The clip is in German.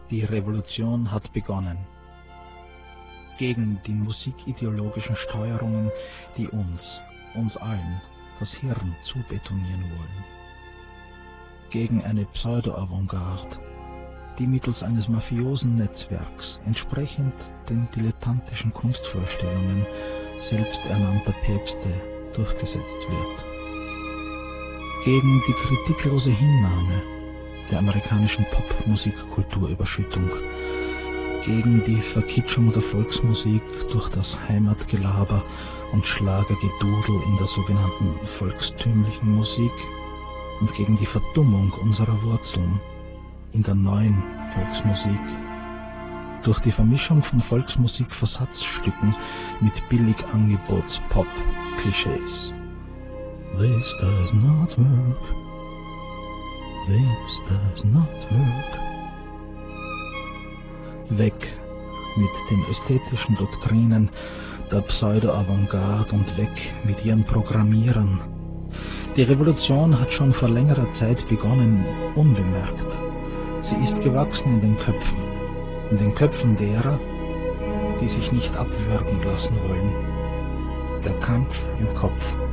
Die Revolution hat begonnen. Gegen die musikideologischen Steuerungen, die uns allen, das Hirn zubetonieren wollen. Gegen eine Pseudo-Avantgarde, die mittels eines mafiosen Netzwerks, entsprechend den dilettantischen Kunstvorstellungen selbsternannter Päpste, durchgesetzt wird. Gegen die kritiklose Hinnahme der amerikanischen Popmusikkulturüberschüttung, gegen die Verkitschung der Volksmusik durch das Heimatgelaber und Schlagergedudel in der sogenannten volkstümlichen Musik und gegen die Verdummung unserer Wurzeln in der neuen Volksmusik durch die Vermischung von Volksmusik-Versatzstücken mit Billigangebots-Pop-Klischees. This does not work. This does not work. Weg mit den ästhetischen Doktrinen der Pseudo-Avantgarde und weg mit ihren Programmierern. Die Revolution hat schon vor längerer Zeit begonnen, unbemerkt. Sie ist gewachsen in den Köpfen derer, die sich nicht abwürgen lassen wollen. Der Kampf im Kopf.